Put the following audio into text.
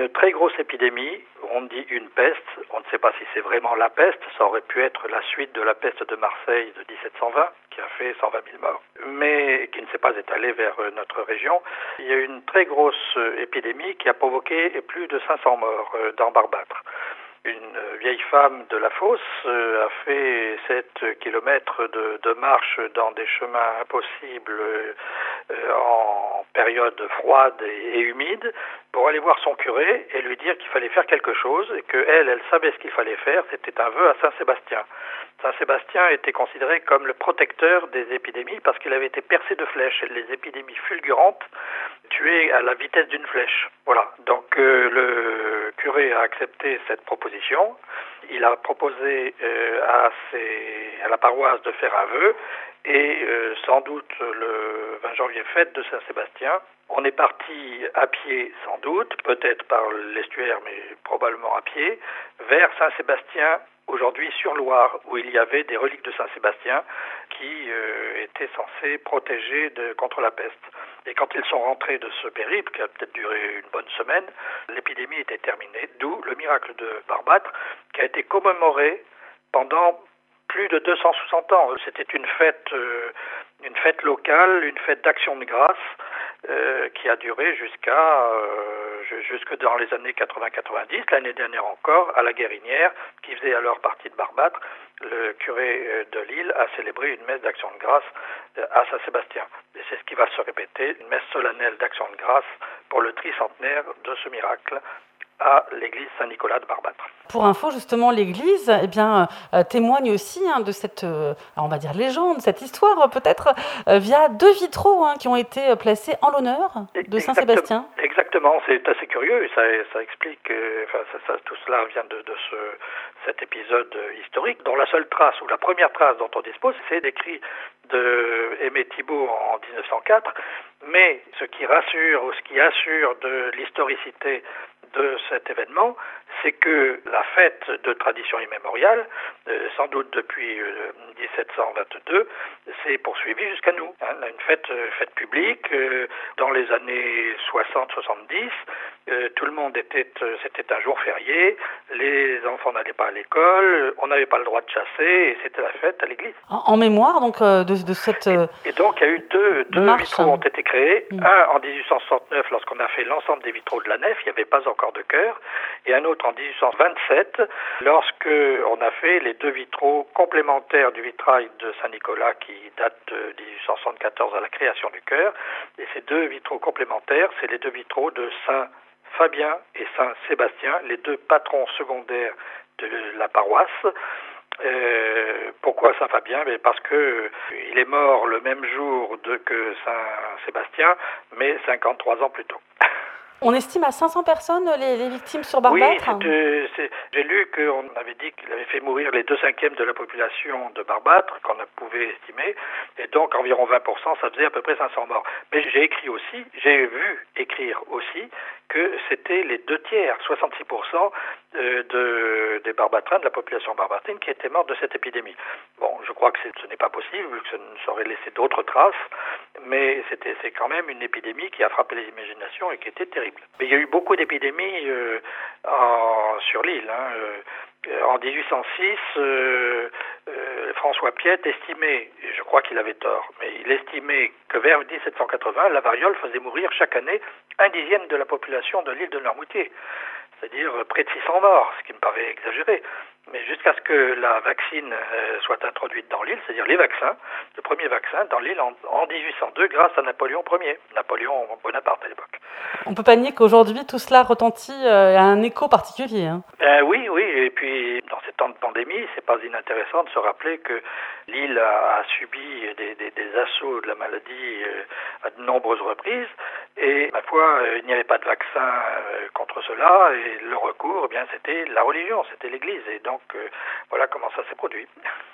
une très grosse épidémie, on dit une peste, on ne sait pas si c'est vraiment la peste, ça aurait pu être la suite de la peste de Marseille de 1720, qui a fait 120 000 morts, mais qui ne s'est pas étalée vers notre région. Il y a eu une très grosse épidémie qui a provoqué plus de 500 morts dans Barbâtre. Une vieille femme de la fosse a fait 7 kilomètres de marche dans des chemins impossibles en période froide et humide pour aller voir son curé et lui dire qu'il fallait faire quelque chose et qu'elle savait ce qu'il fallait faire, c'était un vœu à Saint-Sébastien. Saint-Sébastien était considéré comme le protecteur des épidémies parce qu'il avait été percé de flèches. Les épidémies fulgurantes tuaient à la vitesse d'une flèche. Voilà. Donc le curé a accepté cette proposition. Il a proposé à la paroisse de faire un vœu et sans doute le 20 janvier, fête de Saint-Sébastien. On est parti à pied sans doute, peut-être par l'estuaire mais probablement à pied, vers Saint-Sébastien, aujourd'hui sur Loire, où il y avait des reliques de Saint-Sébastien qui étaient censées protéger contre la peste. Et quand ils sont rentrés de ce périple, qui a peut-être duré une bonne semaine, l'épidémie était terminée, d'où le miracle de Barbâtre, qui a été commémoré pendant plus de 260 ans. C'était une fête locale, une fête d'action de grâce, qui a duré jusque dans les années 80-90, l'année dernière encore, à la Guérinière, qui faisait alors partie de Barbâtre. Le curé de Lille a célébré une messe d'action de grâce à Saint-Sébastien. Et c'est ce qui va se répéter, une messe solennelle d'action de grâce pour le tricentenaire de ce miracle à l'église Saint-Nicolas de Barbâtre. Pour info, justement, l'église témoigne aussi de cette, on va dire légende, cette histoire peut-être, via 2 vitraux qui ont été placés en l'honneur de Saint-Sébastien. Exactement, c'est assez curieux, ça explique, tout cela vient de cet épisode historique, dont la seule trace, ou la première trace dont on dispose, c'est l'écrit de Aimé Thibault en 1904, mais ce qui assure de l'historicité de cet événement, c'est que la fête de tradition immémoriale, sans doute depuis 1722, s'est poursuivie jusqu'à nous. Une fête publique, dans les années 60-70, tout le monde c'était un jour férié, les enfants n'allaient pas à l'école, on n'avait pas le droit de chasser, et c'était la fête à l'église. En mémoire donc de cette Et donc il y a eu deux vitraux ont été créés, un en 1869 lorsqu'on a fait l'ensemble des vitraux de la nef, il n'y avait pas encore de chœur, et un autre en 1827 lorsque on a fait les 2 vitraux complémentaires du vitrail de Saint-Nicolas qui date de 1874 à la création du chœur. Et ces 2 vitraux complémentaires, c'est les 2 vitraux de Saint-Fabien et Saint-Sébastien, les 2 patrons secondaires de la paroisse. Pourquoi Saint-Fabien? Parce que il est mort le même jour que Saint-Sébastien, mais 53 ans plus tôt. On estime à 500 personnes les victimes sur Barbâtre. Oui, j'ai lu qu'on avait dit qu'il avait fait mourir les 2/5 de la population de Barbâtre, qu'on pouvait estimer, et donc environ 20%, ça faisait à peu près 500 morts. Mais j'ai vu écrire aussi que c'était les 2/3, 66% des Barbatrins, de la population barbatrine, qui étaient morts de cette épidémie. Bon, je crois que ce n'est pas possible, vu que ça nous aurait laissé d'autres traces, mais c'est quand même une épidémie qui a frappé les imaginations et qui était terrible. Mais il y a eu beaucoup d'épidémies sur l'île. En 1806, François Piette estimait, et je crois qu'il avait tort, mais il estimait que vers 1780, la variole faisait mourir chaque année 1/10 de la population de l'île de Noirmoutier, c'est-à-dire près de 600 morts, ce qui me paraît exagéré. Mais jusqu'à ce que la vaccine soit introduite dans l'île, c'est-à-dire les vaccins, le premier vaccin dans l'île en 1802 grâce à Napoléon Ier, Napoléon Bonaparte à l'époque. On peut pas nier qu'aujourd'hui tout cela retentit à un écho particulier. Oui, et puis dans ces temps de pandémie, c'est pas inintéressant de se rappeler que l'île a subi des assauts de la maladie à de nombreuses reprises, et ma foi, il n'y avait pas de vaccin contre cela, et le recours, c'était la religion, c'était l'Église, et donc voilà comment ça s'est produit.